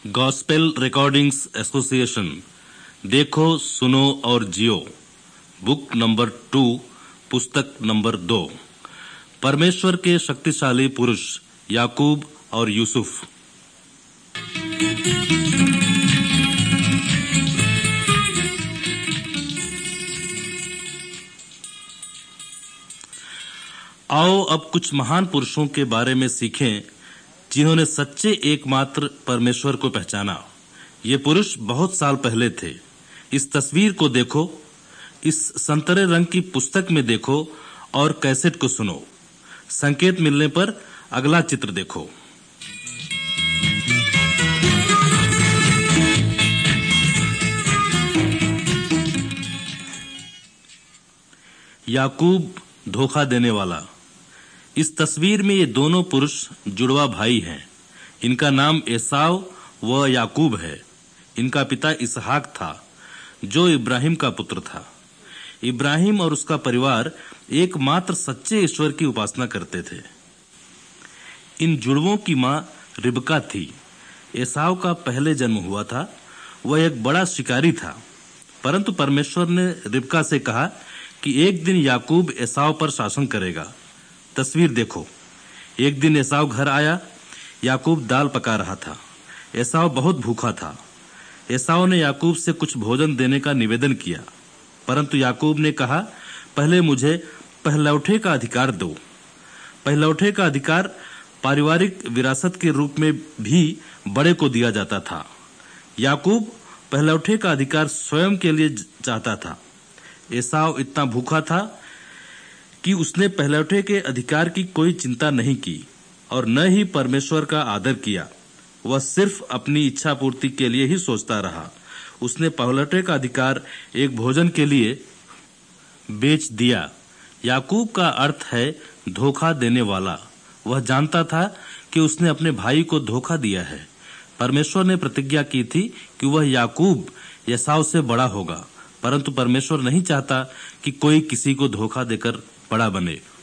Gospel recordings association देखो सुनो और जियो बुक नंबर 2 पुस्तक नंबर 2 परमेश्वर के शक्तिशाली पुरुष याकूब और यूसुफ। आओ अब कुछ महान पुरुषों के बारे में सीखें जिन्होंने सच्चे एकमात्र परमेश्वर को पहचाना। ये पुरुष बहुत साल पहले थे। इस तस्वीर को देखो, इस संतरे रंग की पुस्तक में देखो और कैसेट को सुनो। संकेत मिलने पर अगला चित्र देखो। याकूब धोखा देने वाला। इस तस्वीर में ये दोनों पुरुष जुड़वा भाई हैं। इनका नाम एसाव व याकूब है। इनका पिता इसहाक था जो इब्राहिम का पुत्र था। इब्राहिम और उसका परिवार एकमात्र सच्चे ईश्वर की उपासना करते थे। इन जुड़वों की मां रिबका थी। एसाव का पहले जन्म हुआ था। वह एक बड़ा शिकारी था, परंतु परमेश्वर ने रिबका से कहा कि एक दिन याकूब एसाव पर शासन करेगा। तस्वीर देखो। एक दिन एसाव घर आया। याकूब दाल पका रहा था। एसाव बहुत भूखा था। एसाव ने याकूब से कुछ भोजन देने का निवेदन किया, परंतु याकूब ने कहा, पहले मुझे पहलौठे का अधिकार दो। पहलौठे का अधिकार पारिवारिक विरासत के रूप में भी बड़े को दिया जाता था। याकूब पहलौठे का अधिकार स्वयं के लिए चाहता था। एसाव इतना भूखा था कि उसने पहलौठे के अधिकार की कोई चिंता नहीं की और न ही परमेश्वर का आदर किया। वह सिर्फ अपनी इच्छा पूर्ति के लिए ही सोचता रहा। उसने पहलौठे का अधिकार एक भोजन के लिए बेच दिया। याकूब का अर्थ है धोखा देने वाला। वह जानता था कि उसने अपने भाई को धोखा दिया है। परमेश्वर ने प्रतिज्ञा की थी कि वह याकूब एसाव से बड़ा होगा, परंतु परमेश्वर नहीं चाहता कि कोई किसी को धोखा देकर बड़ा बने।